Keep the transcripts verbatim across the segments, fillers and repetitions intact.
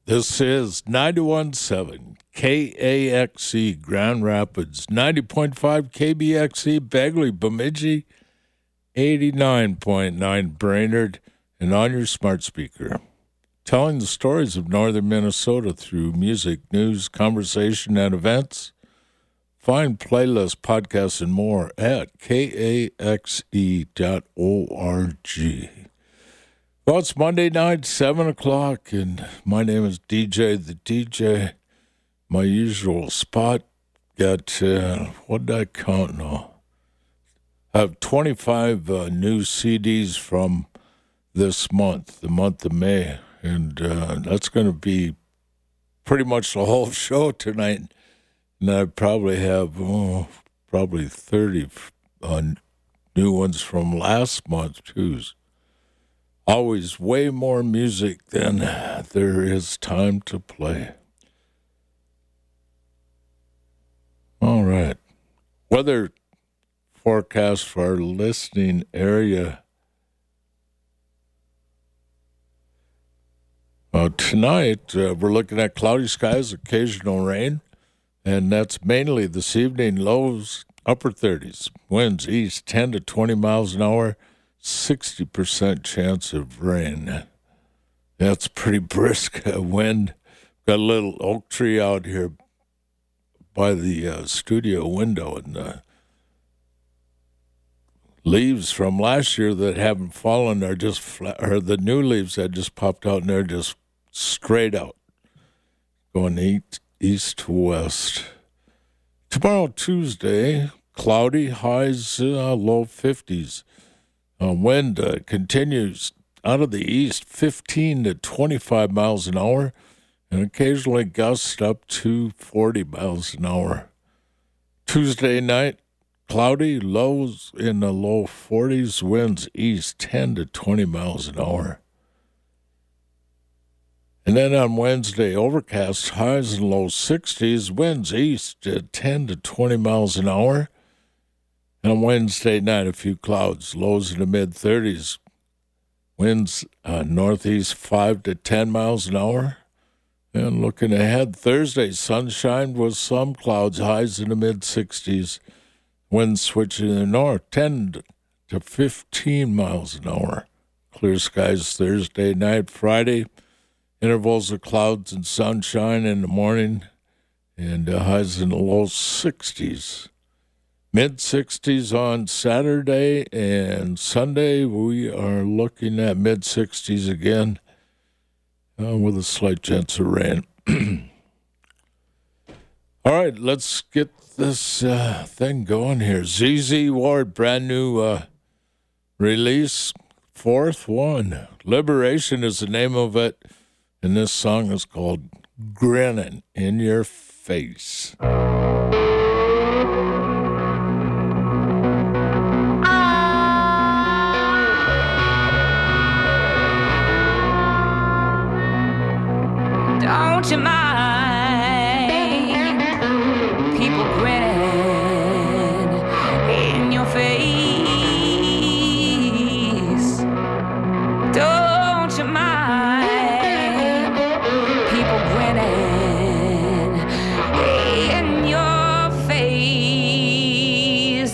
This is ninety-one point seven K A X E Grand Rapids, ninety point five K B X E Bagley Bemidji, eighty-nine point nine Brainerd, and on your smart speaker. Telling the stories of northern Minnesota through music, news, conversation, and events. Find playlists, podcasts, and more at K A X E dot org. Well, it's Monday night, seven o'clock, and my name is D J the D J. My usual spot. Got, uh, what did I count now? I have twenty-five uh, new C Ds from this month, the month of May, and uh, that's going to be pretty much the whole show tonight. And I probably have, oh, probably thirty uh, new ones from last month, too. Always way more music than there is time to play. All right. Weather forecast for our listening area. Uh, tonight, uh, we're looking at cloudy skies, occasional rain, and that's mainly this evening. Lows, upper thirties. Winds east, ten to twenty miles an hour. sixty percent chance of rain. That's pretty brisk wind. Got a little oak tree out here by the uh, studio window, and the leaves from last year that haven't fallen are just flat, or the new leaves that just popped out, and they're just straight out, going east, east to west. Tomorrow, Tuesday, cloudy, highs uh, low fifties. Uh, wind uh, continues out of the east, fifteen to twenty-five miles an hour, and occasionally gusts up to forty miles an hour. Tuesday night, cloudy, lows in the low forties, winds east, ten to twenty miles an hour. And then on Wednesday, overcast, highs in low sixties, winds east at ten to twenty miles an hour. And on Wednesday night, a few clouds, lows in the mid-thirties. Winds uh, northeast five to ten miles an hour. And looking ahead, Thursday, sunshine with some clouds, highs in the mid-sixties. Winds switching to the north, ten to fifteen miles an hour. Clear skies Thursday night. Friday, intervals of clouds and sunshine in the morning. And uh, highs in the low sixties. mid-sixties on Saturday, and Sunday we are looking at mid-sixties again uh, with a slight chance of rain. All right, let's get this uh, thing going here. Z Z Ward, brand new uh, release, fourth one. Liberation is the name of it, and this song is called Grinning in Your Face. Don't you mind people grinning in your face? Don't you mind people grinning in your face?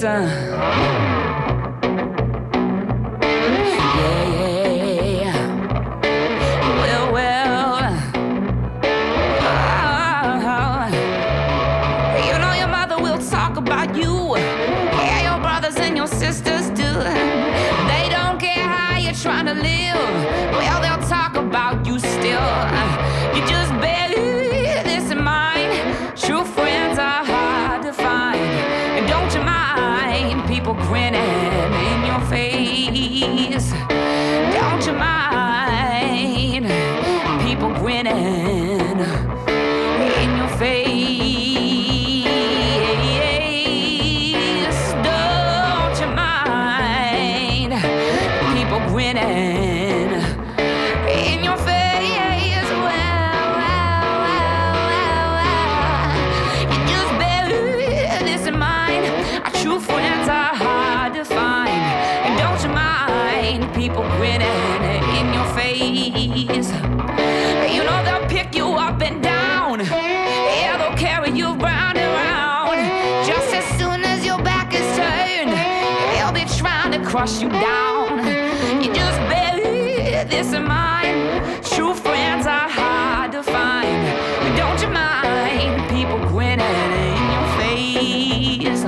Sisters do. They don't care how you're trying to live. Well, they'll talk about you still. You just bear this in mind. True friends are hard to find. And don't you mind people grinning in your face? Don't you mind people grinning in your face? Grinning in your face, well, well, well, well. You just bear this in mind. Our true friends are hard to find. And don't you mind people grinning in your face? You know they'll pick you As soon as your back is turned, they'll be trying to crush you down. You just bury this in mind. True friends are hard to find. But don't you mind people grinning in your face?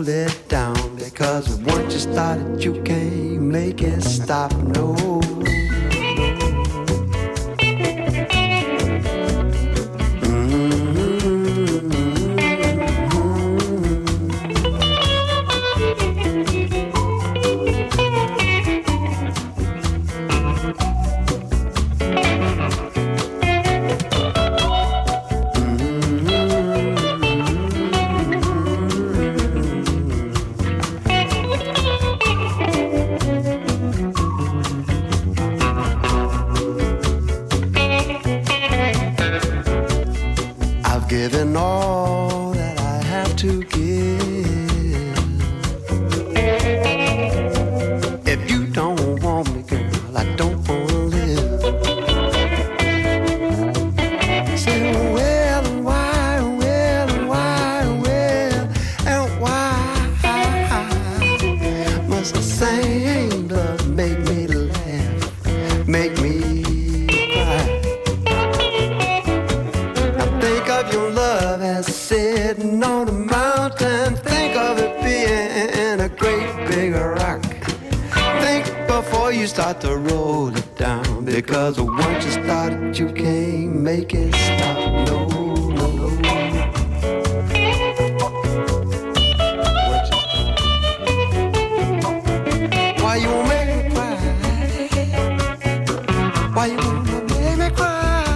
it down, because once you start it, you can't make it stop, no. Given all that I have to give. If you don't want me, girl, I don't want to live. Say, well, and why, well, and why, well, and why must the same love make me laugh, make me your love as sitting on a mountain. Think of it being a great big rock. Think before you start to roll it down, because once you start it, you can't make it stop. No, no, no. Why you wanna make me cry? Why you wanna make me cry?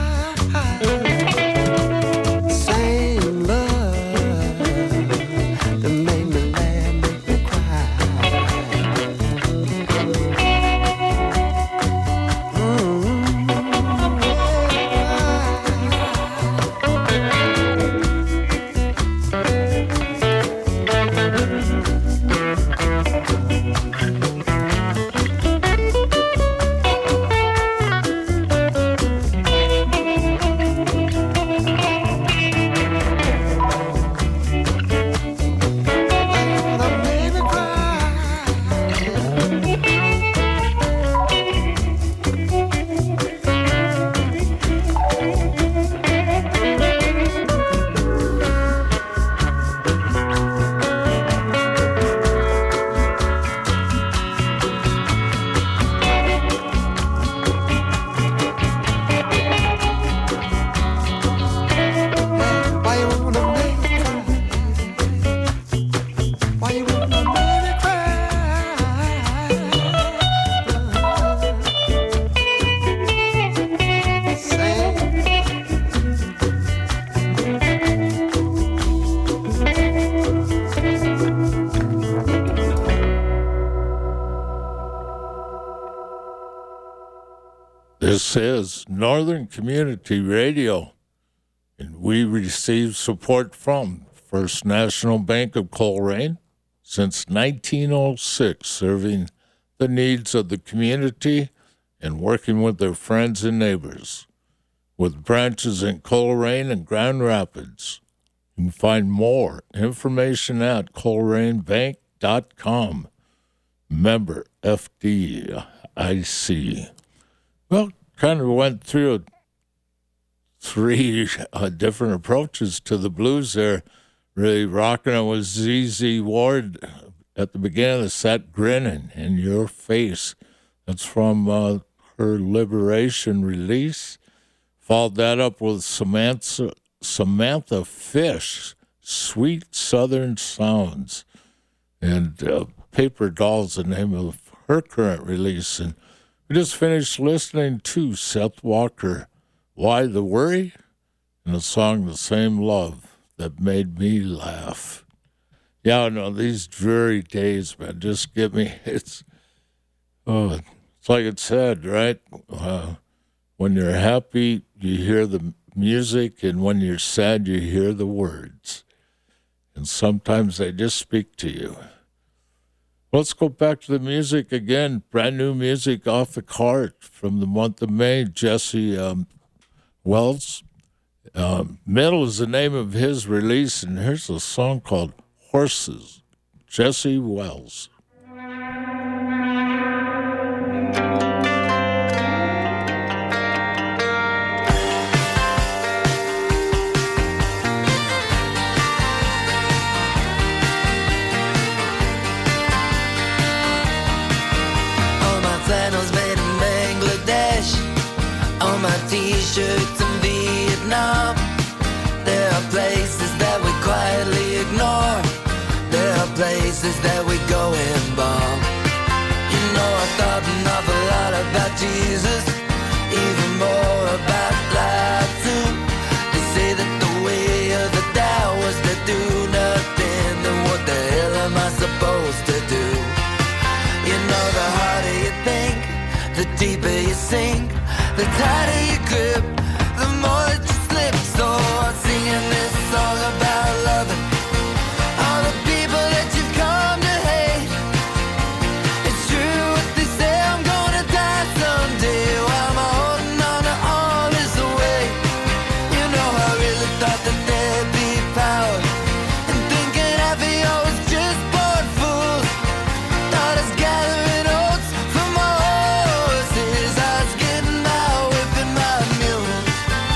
This is Northern Community Radio, and we receive support from First National Bank of Coleraine since nineteen oh six, serving the needs of the community and working with their friends and neighbors. With branches in Coleraine and Grand Rapids, you can find more information at coleraine bank dot com. Member F D I C. Well, kind of went through three uh, different approaches to the blues there. Really rocking it with Z Z Ward at the beginning of the set, Grinning in Your Face. That's from uh, her Liberation release. Followed that up with Samantha, Samantha Fish, Sweet Southern Sounds. And uh, Paper Doll's the name of her current release. And we just finished listening to Seth Walker, Why the Worry? And the song The Same Love That Made Me Laugh. Yeah, no, these dreary days, man, just give me, it's, oh, it's like it said, right? Uh, when you're happy, you hear the music, and when you're sad, you hear the words. And sometimes they just speak to you. Let's go back to the music again. Brand new music off the cart from the month of May. Jesse um, Wells. Um, Metal is the name of his release, and here's a song called Horses. Jesse Wells. t-shirts in Vietnam. There are places that we quietly ignore. There are places that we go and bomb. You know, I thought an awful lot about Jesus, even more about life too. They say that the way of the Tao was to do nothing. Then what the hell am I supposed to do? You know, the harder you think, the deeper you sink, the tighter you grip, the more that you slip. So I'm singing this song about loving all the people that you've come to hate. It's true what they say, I'm gonna die someday. While I'm holding on to all this away. You know, I really thought that there'd be power, and thinking half of you was just born fools. Thought I was gathering oats for my horses. I was getting by whipping my mules.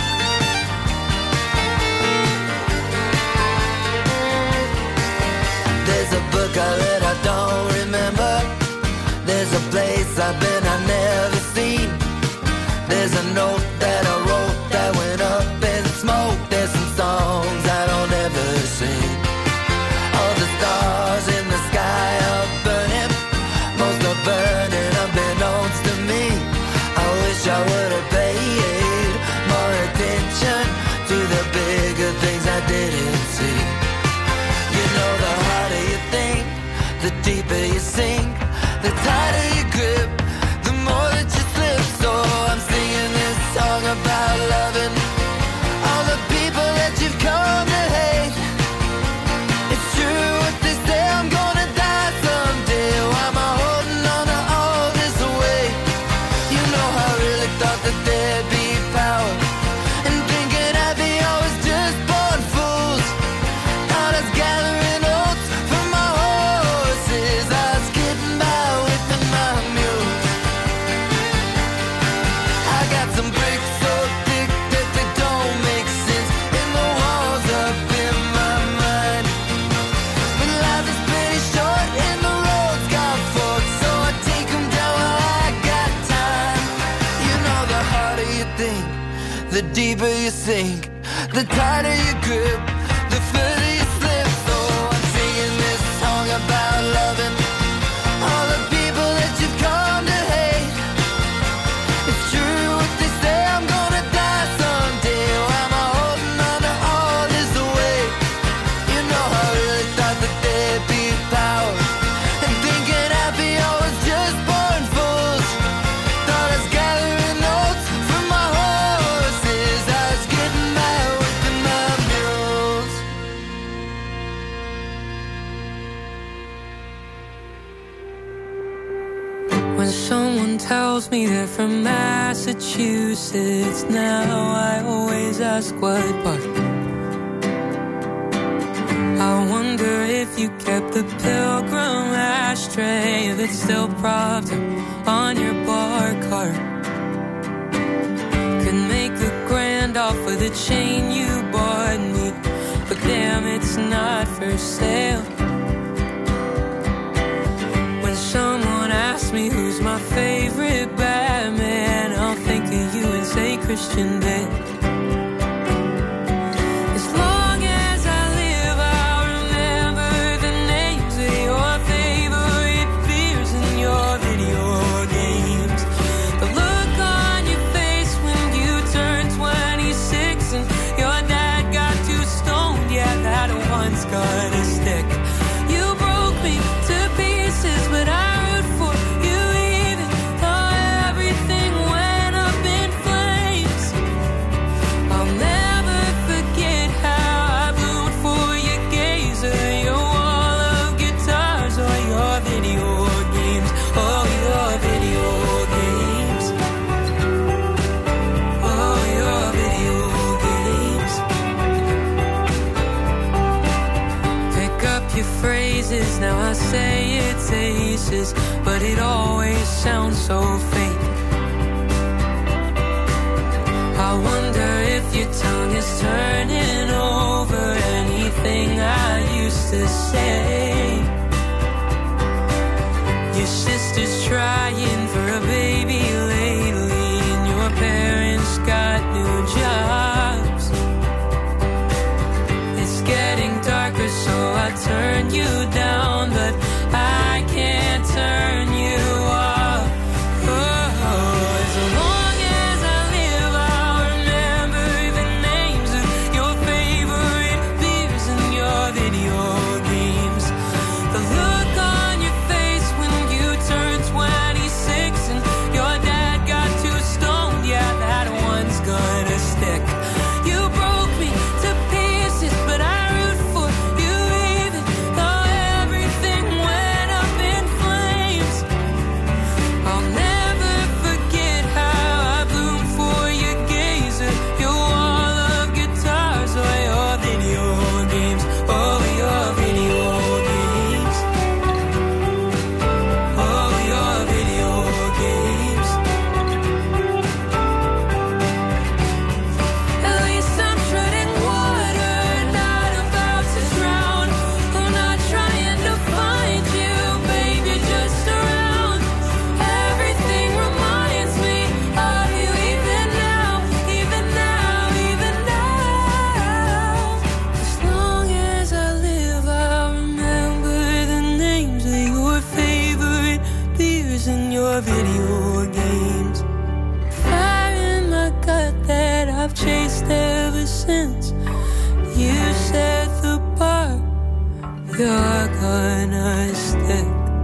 There's a book I read I don't remember. There's a place I've been I never seen. There's a note that I wrote that went up in smoke. There's some songs I don't ever sing. All the stars in the sky are burning. Most are burning unbeknownst to me. I wish I would have paid more attention to the bigger things I didn't see. You know, the harder you think, the deeper you sink, the tighter you grip, the more that you slip. So I'm singing this song about loving all the people that you've come to hate. It's true what they say, I'm gonna die someday. Why am I holding on to all this away? You know, I really thought that there'd be power, and thinking I'd be always just born fools. Thought I was gathering oats for my horses. I was getting by whipping my mules. I got some bricks so thick that they don't make sense in the walls up in my mind. But life is pretty short and the roads got forks, so I take them down while I got time. You know, the harder you think, the deeper you sink, the tighter you grip, the further you slip. So I'm singing this song about loving all the people that you've come to hate. It's true what they say, I'm gonna die someday. Why am I holding on to all this away? You know, I really thought that there'd be power, and thinking happy I was just born fools. Thought I was gathering notes for my horses. I was getting by whipping my mules. When someone tells me they're from Massachusetts, now I always ask what part. I wonder if you kept the Pilgrim ashtray that's still propped up on your bar cart. Could make a grand offer the chain you bought me, but damn, it's not for sale. When someone asks me who's my favorite Batman, I'll think of you and say Christian Bale. As long as I live, I'll remember the names of your favorite beers and your video games. The look on your face when you turned twenty-six and your dad got too stoned, yeah, that one's gonna stick. You broke me to pieces, but I root for you even though everything went up in flames. I'll never forget how I rooted for your gazer, your wall of guitars, or your video games, oh, your video games, oh, your video games. Pick up your phrases, now I say it's aces, but it always sounds so fake. I wonder if your tongue is turning over anything I used to say. Your sister's trying for a baby lately, and your parents got new fears in your video games. Fire in my gut that I've chased ever since you set the bar. You're gonna stick.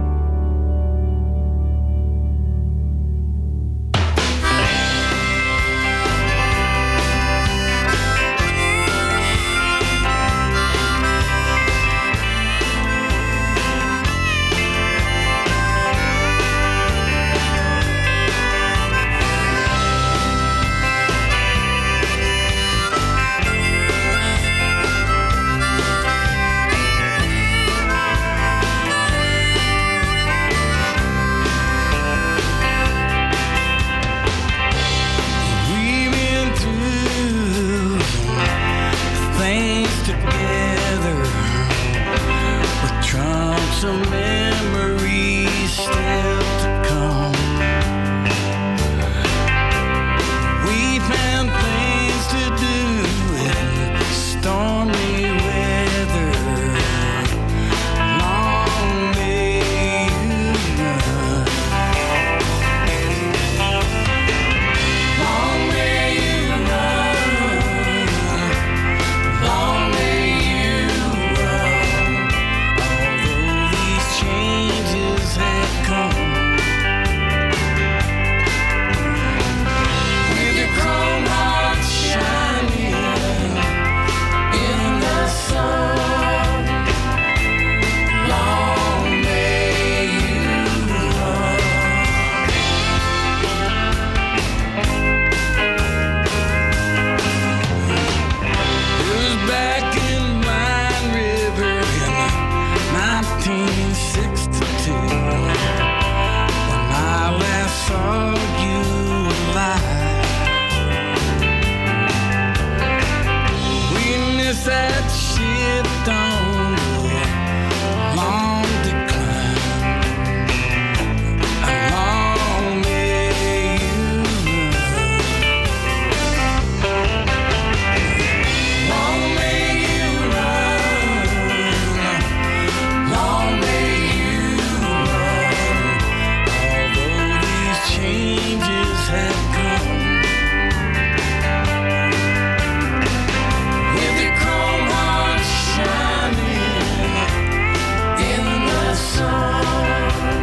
Some memories still to come. We've had things to do in stormy weather. Long may you run. Long may you run. Long may you run. Changes have come with your chrome heart shining in the sun. Long may you run. It was back in Wine River in nineteen sixty-two when I last saw you alive. We missed that ship down the long decline. How long may you run? Long may you run. Long may you run. Although these changes have come with your chrome heart shining in the sun.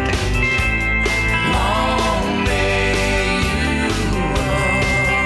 Long may you run.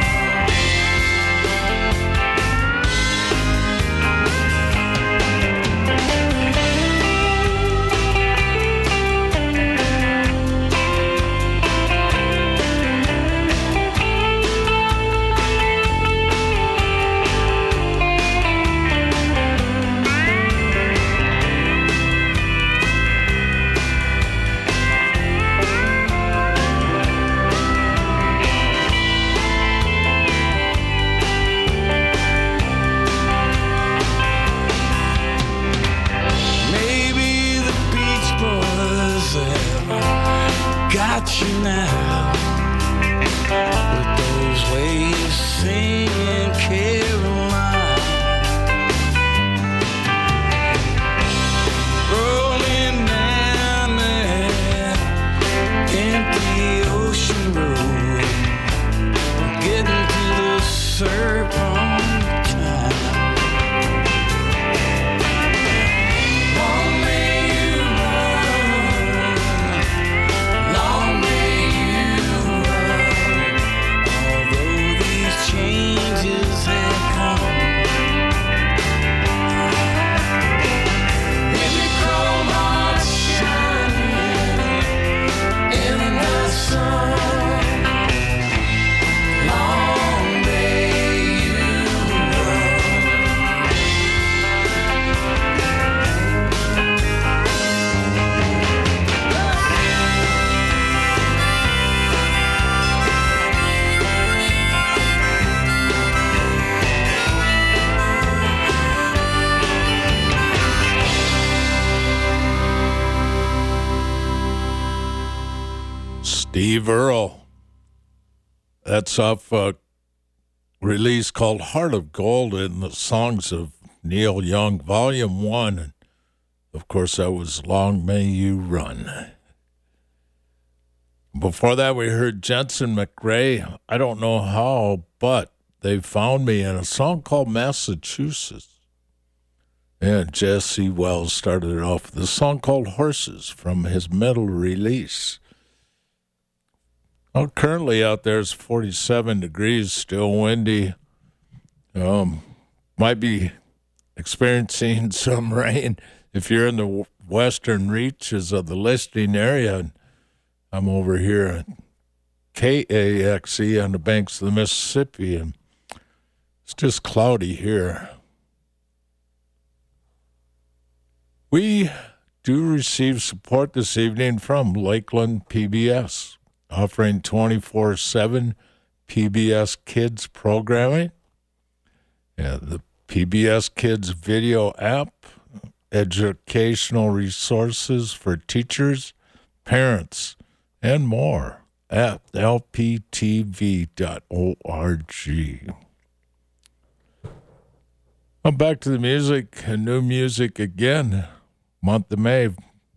Maybe the Beach Boys have got you now with those waves singing Caroline, rolling down that empty ocean road, getting to the serpentine. Long may you run. Long may you run. Although these changes have come with your chrome heart shining in the sun. Long may you run. Steve Earle. That's off a release called Heart of Gold in the Songs of Neil Young, Volume one. And of course, that was Long May You Run. before that, we heard Jensen McRae. I don't know how, but they found me in a song called Massachusetts. And Jesse Wells started it off with a song called Horses from his middle release. Well, currently out there it's forty-seven degrees, still windy. Um, might be experiencing some rain if you're in the western reaches of the listing area. I'm over here at K A X E on the banks of the Mississippi, and it's just cloudy here. We do receive support this evening from Lakeland P B S, offering twenty-four seven P B S Kids programming. Yeah, the P B S Kids video app, educational resources for teachers, parents, and more at L P T V dot org. Well, back to the music, and new music again. Month of May.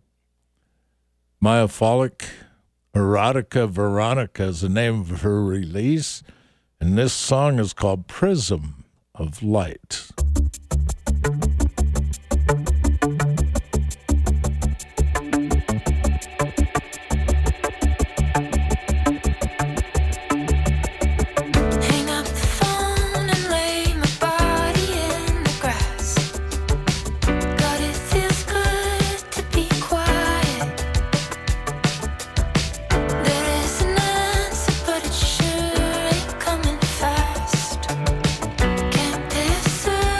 Maya Folic, Erotica Veronica is the name of her release, and this song is called Prism of Light. Hang up the phone and lay my body in the grass. God, it feels good to be quiet. There is an answer, but it sure ain't coming fast. Can't pay a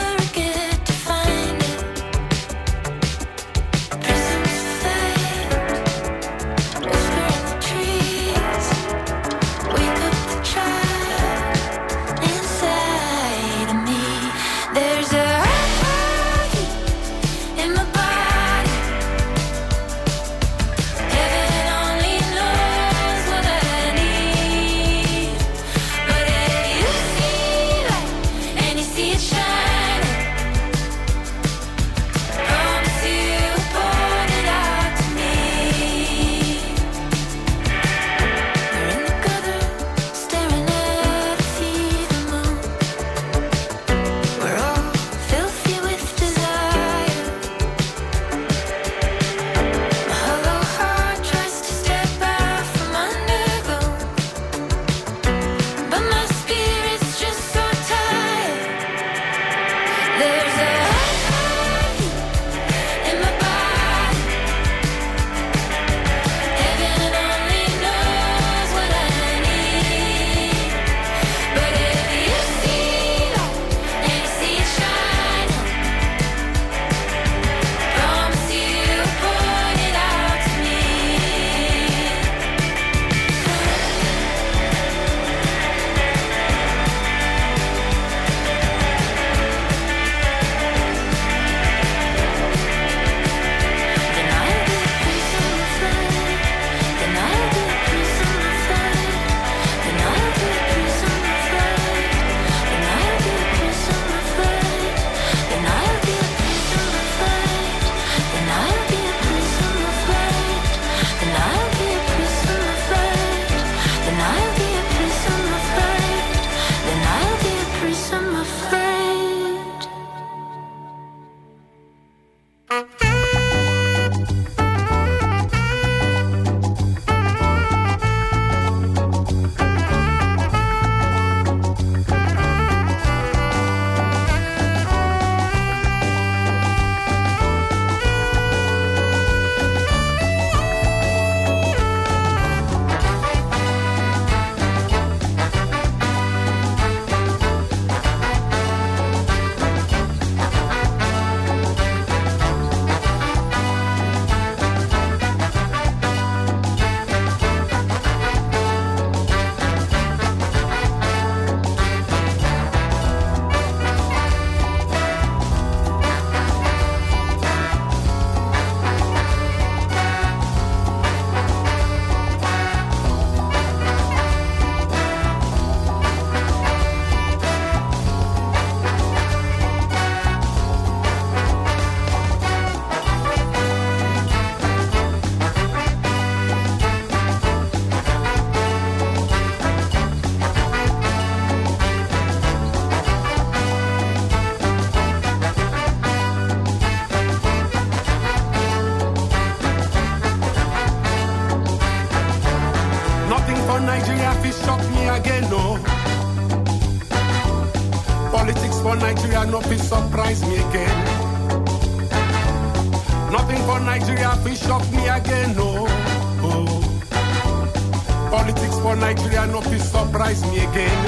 Nothing for Nigeria, fi shock me again, no. Politics for Nigeria, no fi surprise me again. Nothing for Nigeria, fi shock me again, no. Oh. Politics for Nigeria, no fi surprise me again.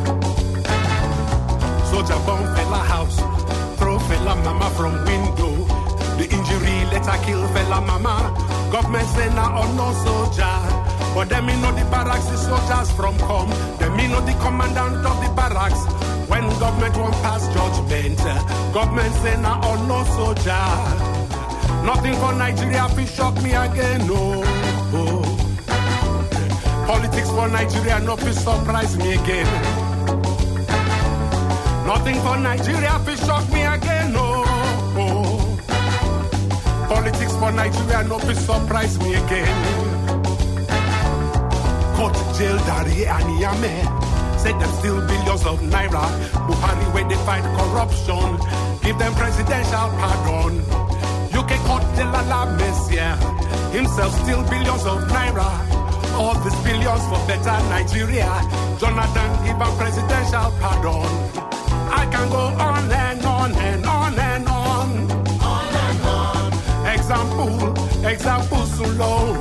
Soldier bomb fella house, throw fella mama from window. The injury let her kill fella mama. Government say na or no soldier. But them me know the barracks, the soldiers from come. Them me know the commandant of the barracks. When government won't pass judgment, government say na or no soldier. Nothing for Nigeria, fi shock me again, no. Oh. Politics for Nigeria, no fi surprise me again. Nothing for Nigeria, fi shock me again, no. Oh. Politics for Nigeria, no fi surprise me again. Court, jail, Dari, and Yame. Said them still billions of naira. Buhari where they fight corruption. Give them presidential pardon. U K court de la la Messia. Himself still billions of naira. All these billions for better Nigeria. Jonathan give them presidential pardon. I can go on and on and on and on. On and on. Example, example so low.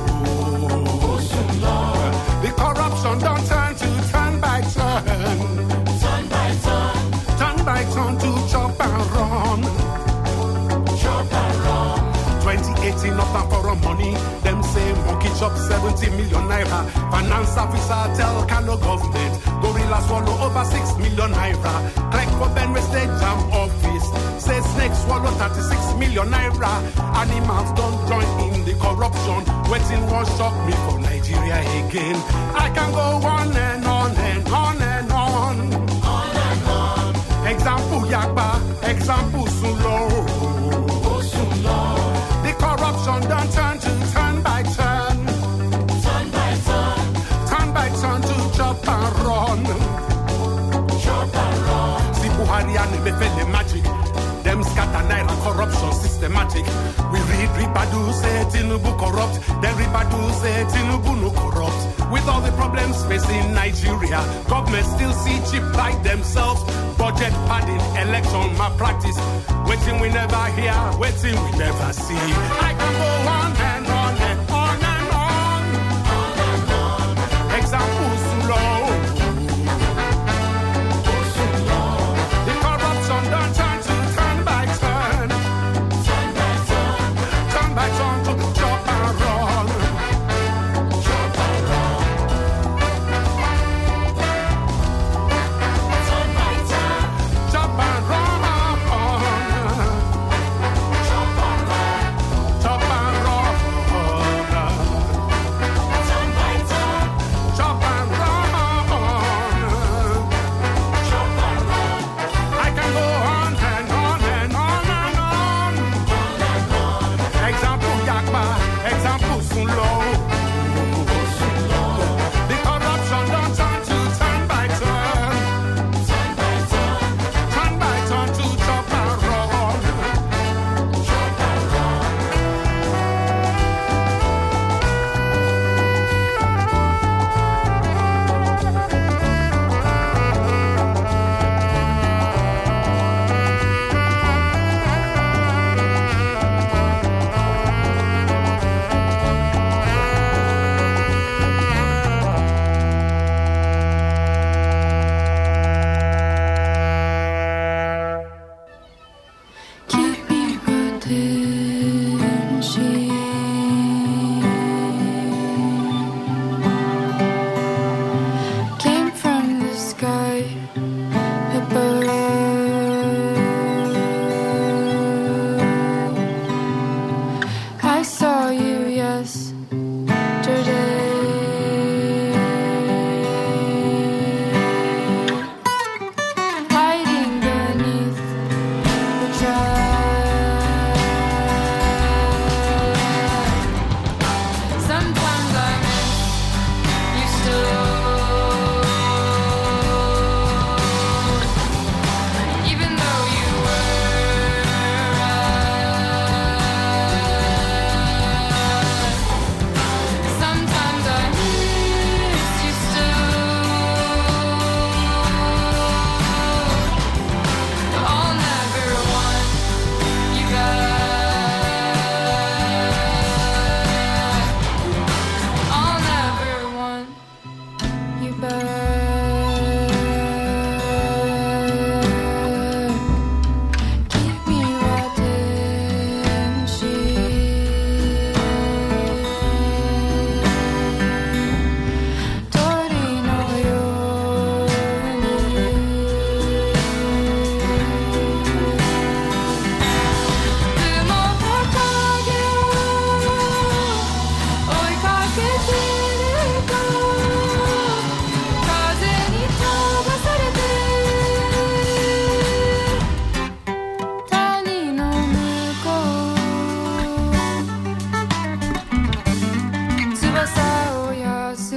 The corruption don't turn to turn by turn. Turn by turn. Turn by turn to chop and run. Chop and run. twenty eighteen not time for money. Them say monkey chop seventy million naira. Finance officer tell Kano government. Gorilla swallow over six million naira. Clerk for Benue State Jam office. Say snake swallow thirty-six million naira. Animals don't join in the corruption. Waiting won't shock me for Nigeria again. I can go on and on and on and on. On and on. Example Yakba, example Sulo. Sulo. The corruption don't turn to turn by turn. Turn by turn. Turn by turn to chop and run. Chop and run. See Buhari and Mefele magic. Them scatter naira corruption systematic. We read Ribadu say Tinubu corrupt. Then Ribadu say Tinubu no corrupt. With all the problems facing Nigeria, government still see cheap like themselves. Budget padding, election malpractice. Waiting we never hear, waiting we never see. I can go on and on and on and on. On and on. Examples slow. The corruption don't turn to turn by turn. Turn by turn. Turn by turn to chop and run. Chop and run. Turn by turn. Chop and run. Chop and run. Chop and run.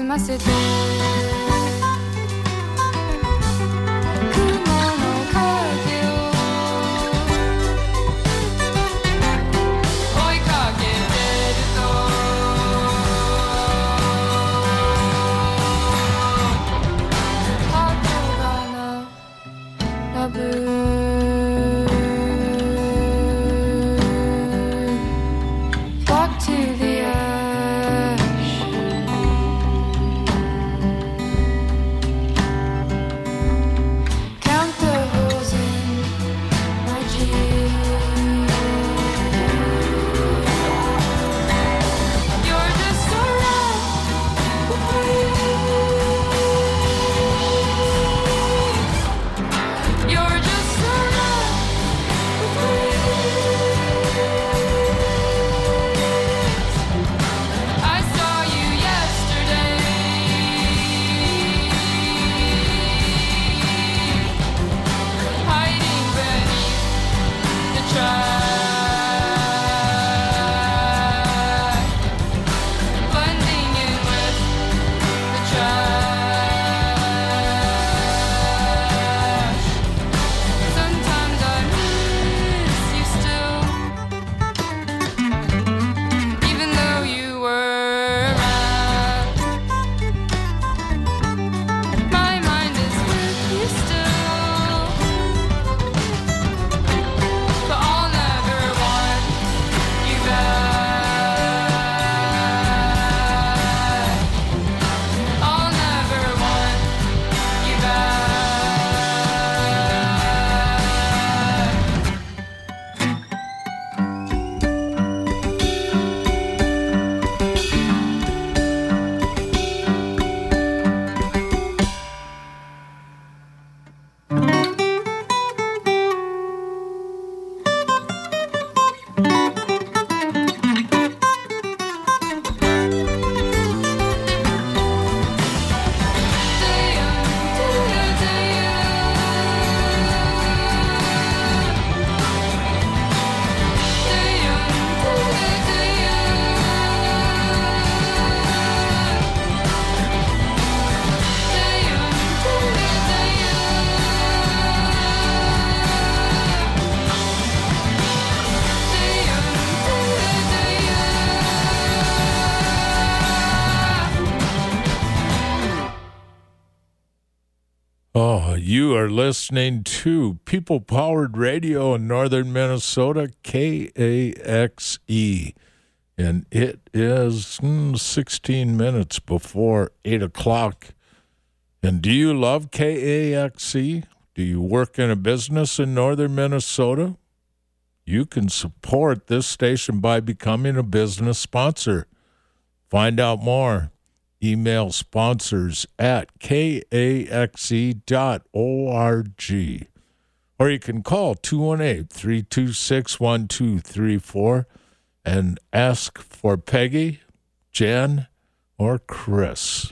Oh, you are listening to People Powered Radio in northern Minnesota, K A X E. And it is mm, sixteen minutes before eight o'clock. And do you love K A X E? Do you work in a business in northern Minnesota? You can support this station by becoming a business sponsor. Find out more. Email sponsors at K A X E dot org. Or you can call two one eight, three two six, one two three four and ask for Peggy, Jen, or Chris.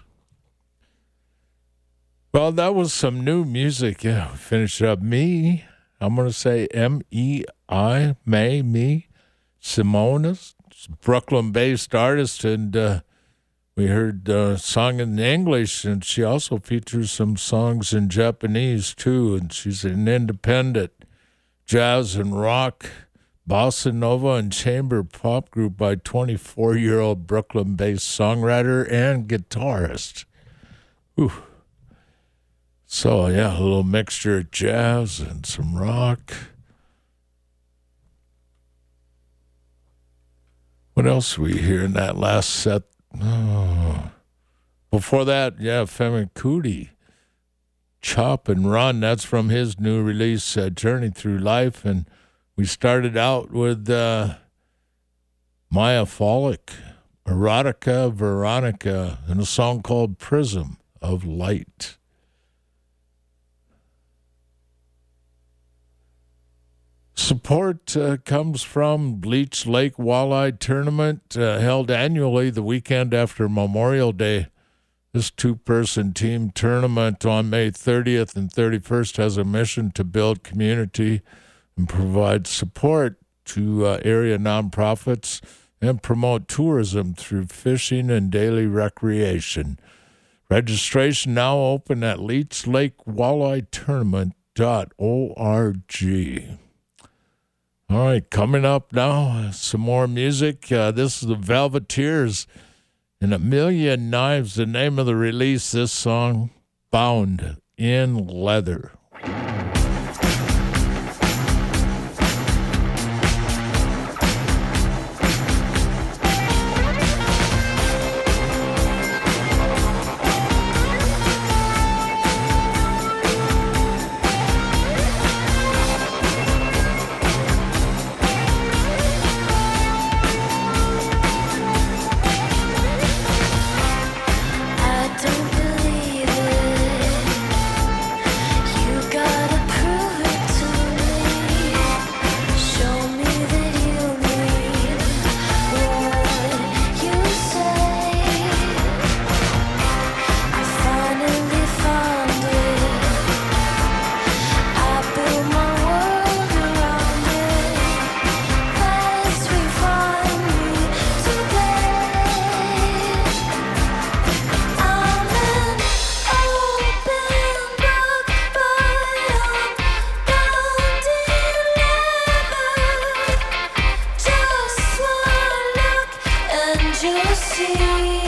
Well, that was some new music. Yeah, finish up. Me, I'm going to say M E I, May, me, Simonis, Brooklyn-based artist, and uh, we heard a song in English, and she also features some songs in Japanese, too, and she's an independent jazz and rock, bossa nova, and chamber pop group by twenty-four-year-old Brooklyn-based songwriter and guitarist. Whew. So, yeah, a little mixture of jazz and some rock. What else we hear in that last set? Oh. Before that, yeah, Femi Kuti, Chop and Run. That's from his new release, uh, Journey Through Life. And we started out with uh, Maya Folic, Erotica Veronica, and a song called Prism of Light. Support uh, comes from Leech Lake Walleye Tournament, uh, held annually the weekend after Memorial Day. This two-person team tournament on May thirtieth and thirty-first has a mission to build community and provide support to uh, area nonprofits and promote tourism through fishing and daily recreation. Registration now open at Leech Lake Walleye Tournament dot org. All right, coming up now, some more music. Uh, this is the Velveteers and A Million Knives. The name of the release, this song, Bound in Leather. I don't believe it. You gotta prove it to me. Show me that you mean what you say. I finally found it. I built my world around it. Lest we find me today. I'm an open book, but I'm bound in leather. Just one look and you'll see.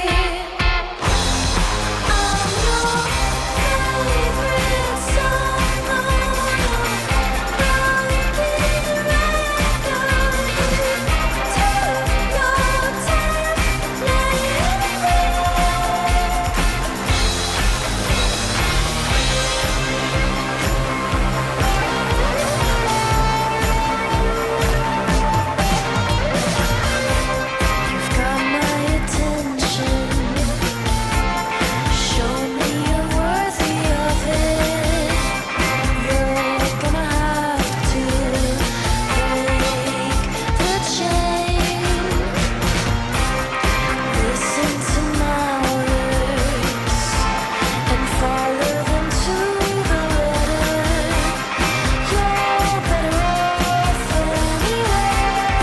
I'm your favorite song on a broken record. Take your time, let it You've got my attention. Show me you're worthy of it. You're gonna have to break the chain. Listen to my words and follow them to the letter. You're better off anyway.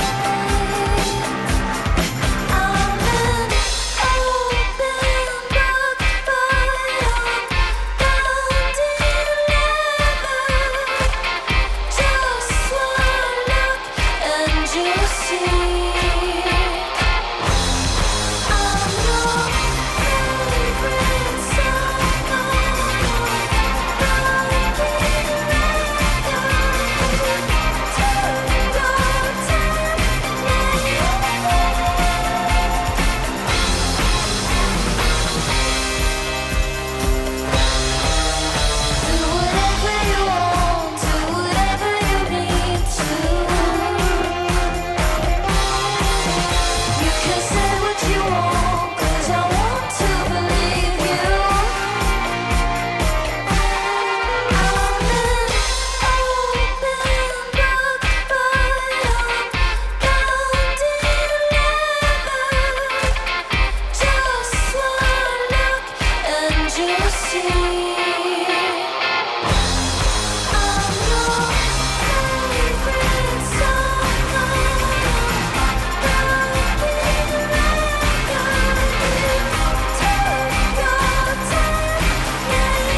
I'm an open book, but I'm bound in leather. Just one look and you'll see. I'm your favorite song on a broken record. Take your time, let it Do whatever you want, do whatever you need to. You can say what you want, 'cause I want to believe you. I'm an open book, but I'm bound in leather. Just one look and you'll see. I'm your favorite song on a broken record. Take your time, let it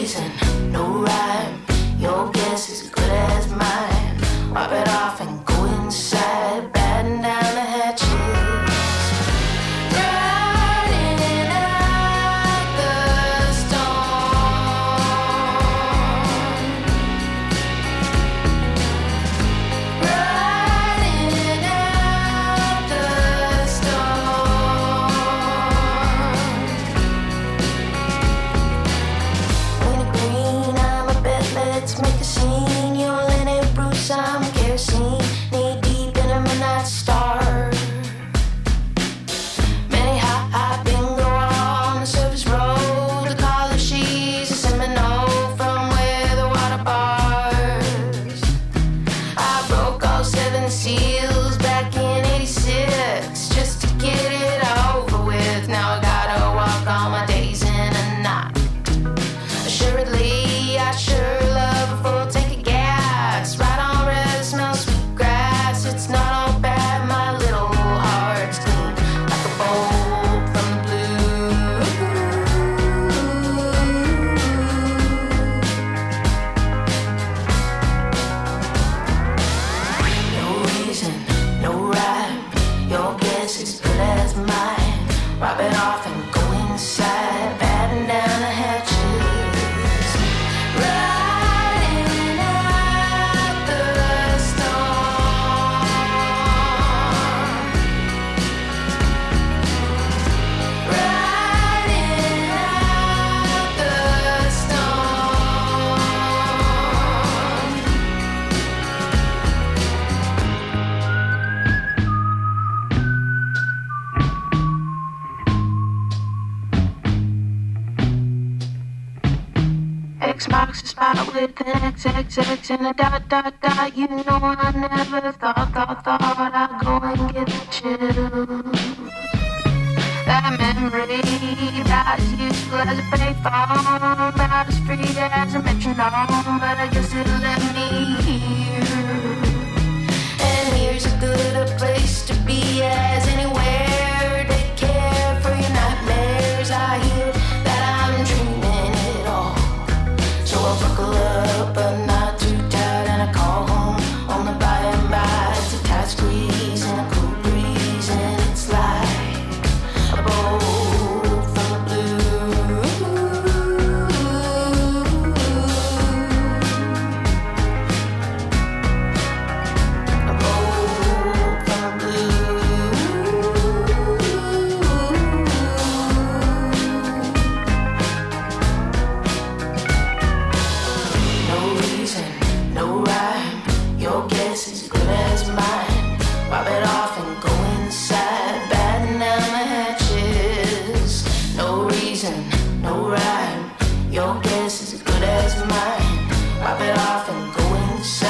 reason, no rhyme. Your guess is as good as mine. Wipe it off and go inside, batten down the hatches. Riding out the storm. Riding out the storm. When it green, I'm a bet, let's make a scene. You're Lenny Bruce, I'm kerosene. Knee deep in a midnight star. Many high, high bingo on the surface road. The collar, she's a Seminole from where the water bars. I broke all seven seals back in eighty-six just to get it over with. Now I gotta walk all my days in a knot. Assuredly, I sure love a full tank of gas. Right on red, smell sweet grass. It's not all bad, my little heart's clean like a bolt from the blue. No reason, no rhyme. Your guess is as good as mine. Wipe it off and go inside, batten down the hatches. Riding out the storm. Riding out the storm. X marks the spot with an X, X, X and a dot, dot, dot. You know I never thought, thought, thought I'd go and get the chills. That memory about as useful as a payphone, about as free as a metronome, but I guess it let me hear. And here's as good a place to be as anywhere. Take care for your nightmares. I hear that I'm dreaming it all. So I buckle up, but not too tight, and I call home on the by and by. It's a tight squeeze and a cool breeze, and it's like a bolt from the blue. A bolt from the blue. No reason, no rhyme. Your guess is as good as mine. Wipe it off and go inside, batten down the hatches. No reason, no rhyme. Your guess is as good as mine. Wipe it off and go inside.